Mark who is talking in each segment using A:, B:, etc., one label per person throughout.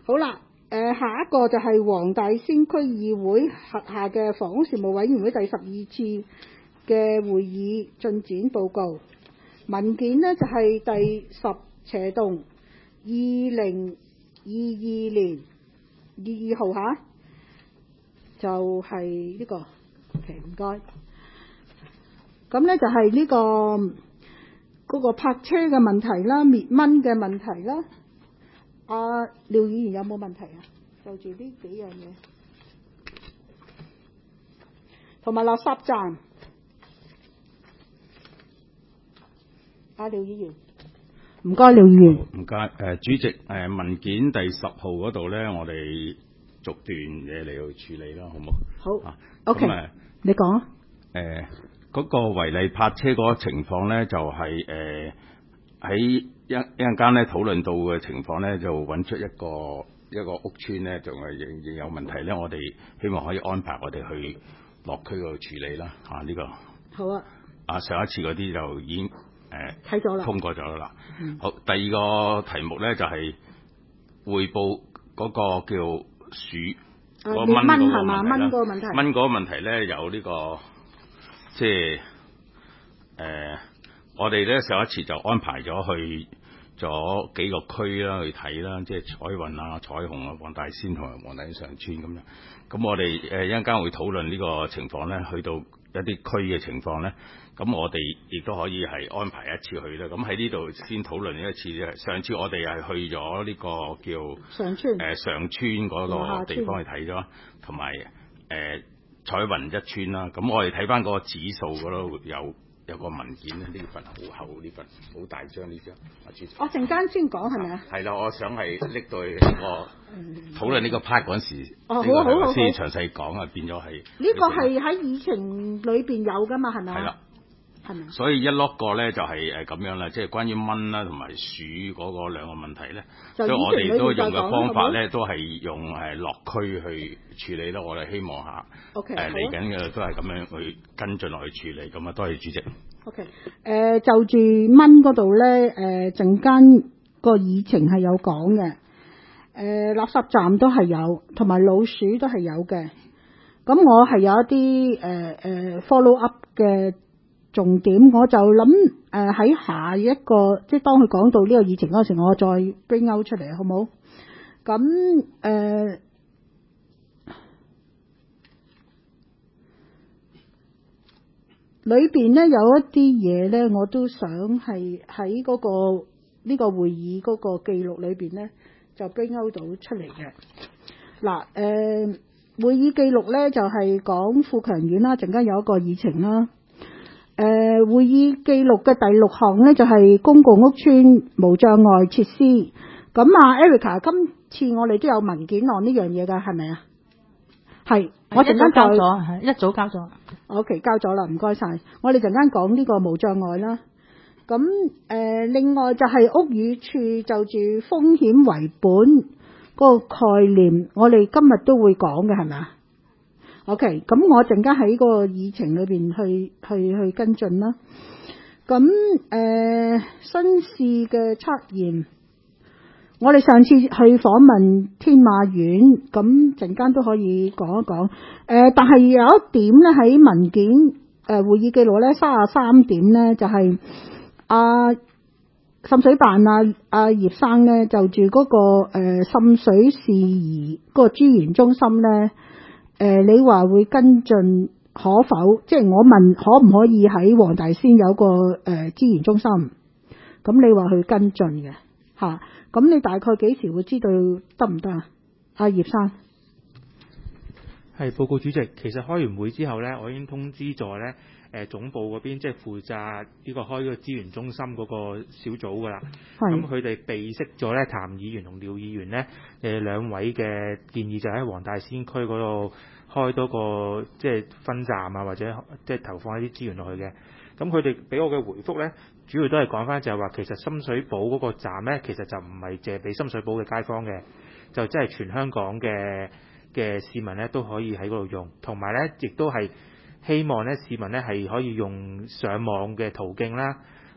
A: 好啦，下一個就係黃大仙區議會轄下嘅房屋事務委員會第12次嘅會議進展報告。文件呢就係第10/2022年2號嚇，就係呢個。OK， 唔該。咁呢就係呢個嗰個泊車嘅問題啦，滅蚊嘅問題啦。廖議員有冇問題啊？就住呢幾樣嘢，同埋垃圾站。廖議員，唔該，廖議員。
B: 唔該，主席，文件第10號嗰度咧，我哋逐段嘢嚟去處理啦，好唔好？
A: 好。OK，你講啊。
B: 嗰個違例泊車嗰個情況咧，就係喺一陣間咧討論到嘅情況咧，就揾出一個屋邨咧，仲係仍然有問題咧。我哋希望可以安排我哋去落區嗰度處理啦。呢個
A: 好啊。
B: 上一次嗰啲就已經
A: 睇咗啦，
B: 通過咗啦。好，第二個題目咧就係匯報嗰個叫鼠嗰蚊嗰個問題啦。蚊嗰個問題咧有呢個即係我哋咧上一次就安排咗去咗幾個區啦去睇啦，即係彩雲啊、彩虹啊、黃大仙同埋黃大仙上村咁樣。咁我哋一陣間會討論呢個情況咧，去到一啲區嘅情況咧，咁我哋亦都可以係安排一次去啦。咁喺呢度先討論一次啫。上次我哋係去咗呢個叫
A: 上村
B: 上村嗰個地方去睇咗，同埋彩雲一村啦。咁我哋睇翻嗰個指數嗰度有個文件咧，呢份好厚，呢份好大張呢張。主席，
A: 我陣間先講係咪啊？
B: 係啦，我想係拎到去我討論呢個 part 嗰陣時，
A: 好
B: 先詳細講啊，變咗係
A: 呢個係喺議程裏邊有噶嘛，係咪啊？係啦。
B: 所以一落個咧就係咁樣啦，即係關於蚊啦同埋鼠嗰個兩個問題咧，所以我哋都用嘅方法咧都係用落區去處理啦。我哋希望下嚟緊嘅都係咁樣去跟進落去處理。咁啊，多謝主席。
A: OK， 就住蚊嗰度咧，陣間個議程係有講嘅，垃圾站都係有，同埋老鼠都係有嘅。咁我係有一啲follow up 嘅重點，我就諗喺下一個，即係當佢講到呢個議程嗰時，我再 bring out 出嚟，好冇？咁裏邊咧有一啲嘢咧，我都想係喺嗰個呢個會議嗰個記錄裏邊咧，就 bring out 到出嚟嘅。嗱，會議記錄咧就係講富強苑啦，陣間有一個議程啦。會議記錄嘅第6項咧就係公共屋邨無障礙設施。咁Erica， 今次我哋都有文件按呢樣嘢㗎，係咪啊？係，我陣間
C: 交咗，一早交咗。
A: OK， 交咗啦，唔該晒。我哋陣間講呢個無障礙啦。咁另外就係屋宇署就住風險為本嗰個概念，我哋今日都會講嘅，係咪啊？OK， 咁我陣間喺個議程裏邊去跟進啦。咁新市嘅測驗，我哋上次去訪問天馬苑，咁陣間都可以講一講。但係有一點咧喺文件會議記錄咧33點咧，就係滲水辦葉生咧就住嗰個滲水事宜嗰個資源中心咧。你話會跟進可否？即係我問可唔可以喺黃大仙有個資源中心？咁你話去跟進嘅嚇？咁你大概幾時會知道得唔得啊？葉生，
D: 係報告主席。其實開完會之後咧，我已經通知咗咧總部嗰邊，即係負責呢個開呢個資源中心嗰個小組噶啦。咁佢哋備悉咗咧，譚議員同廖議員咧兩位嘅建議，就喺黃大仙區嗰度開多個即係分站啊，或者即係投放一啲資源落去嘅。咁佢哋俾我嘅回覆咧，主要都係講翻就係話，其實深水埗嗰個站咧，其實就唔係淨係俾深水埗嘅街坊嘅，就即係全香港嘅市民咧都可以喺嗰度用，同埋咧亦都係希望咧市民咧係可以用上網嘅途徑啦，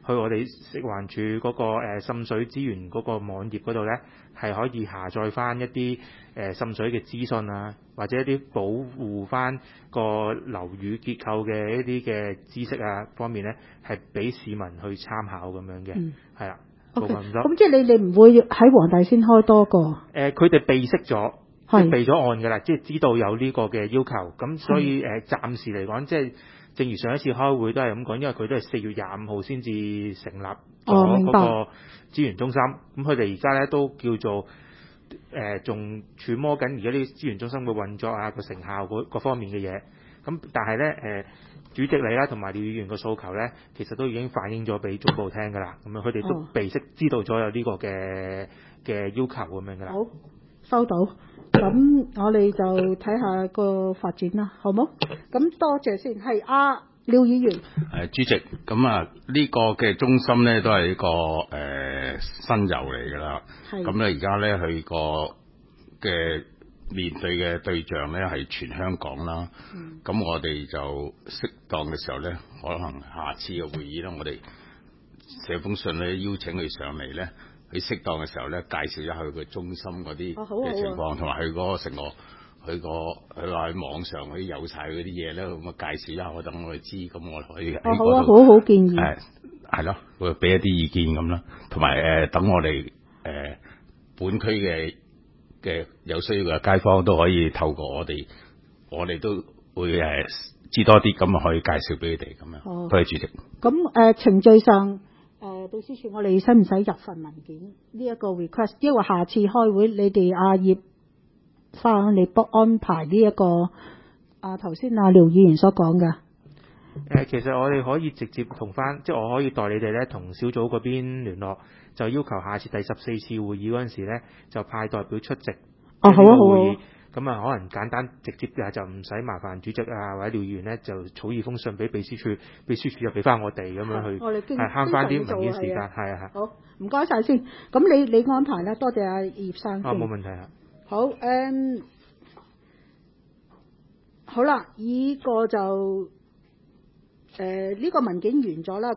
D: 去我哋食環署嗰個滲水資源嗰個網頁嗰度咧，係可以下載翻一啲滲水嘅資訊啊，或者一啲保護翻個樓宇結構嘅一啲嘅知識啊方面咧，係俾市民去參考咁樣嘅，係啦。
A: OK，咁即係你唔會喺黃大仙開多個？
D: 佢哋備識咗，
A: 係
D: 備咗案㗎啦，即係知道有呢個嘅要求，咁所以暫時嚟講，即係正如上一次開會都係咁講，因為佢都係4月25號先至成立咗嗰個資源中心，咁佢哋而家咧都叫做仲揣摩緊而家呢個資源中心嘅運作啊、個成效各方面嘅嘢，咁但係咧主席你啦同埋廖議員嘅訴求咧，其實都已經反映咗俾總部聽㗎啦，咁樣佢哋都備識知道咗有呢個嘅要求咁樣㗎啦。
A: 好，收到。咁我哋就睇下個發展啦，好冇？咁多謝先，係廖議員。
B: 主席，咁呢個嘅中心咧都係一個新遊嚟㗎啦。咁咧而家咧佢個嘅面對嘅對象咧係全香港啦。咁我哋就適當嘅時候咧，可能下次嘅會議咧，我哋寫封信咧邀請佢上嚟咧。佢適當嘅時候咧，介紹一下佢個中心嗰啲嘅情況，同埋佢嗰個成個佢話喺網上嗰啲有晒嗰啲嘢咧，咁介紹一下，我等我哋知，咁我可以喺嗰度
A: 好建議。
B: 係咯，會俾一啲意見咁啦，同埋等我哋本區嘅有需要嘅街坊都可以透過我哋都會知多啲，咁可以介紹俾佢哋咁樣。多謝主席。
A: 咁程序上。秘書處，我哋使唔使入份文件呢一個 request？ 因為下次開會，你哋葉生你幫安排呢一個頭先廖議員所講嘅。
D: 其實我哋可以直接同翻，即係我可以代你哋咧同小組嗰邊聯絡，就要求下次第14次會議嗰陣時咧，就派代表出席。
A: 好啊好啊。
D: 咁可能簡單直接嘅就唔使麻煩主席或者廖議員咧，就草擬封信俾秘書處，秘書處就俾翻我哋咁樣去，係慳翻啲文件時間，係啊。好，
A: 唔該晒先。咁你安排啦，多謝葉生。
D: 冇問題啊。
A: 好，好啦，呢個就呢個文件完咗啦。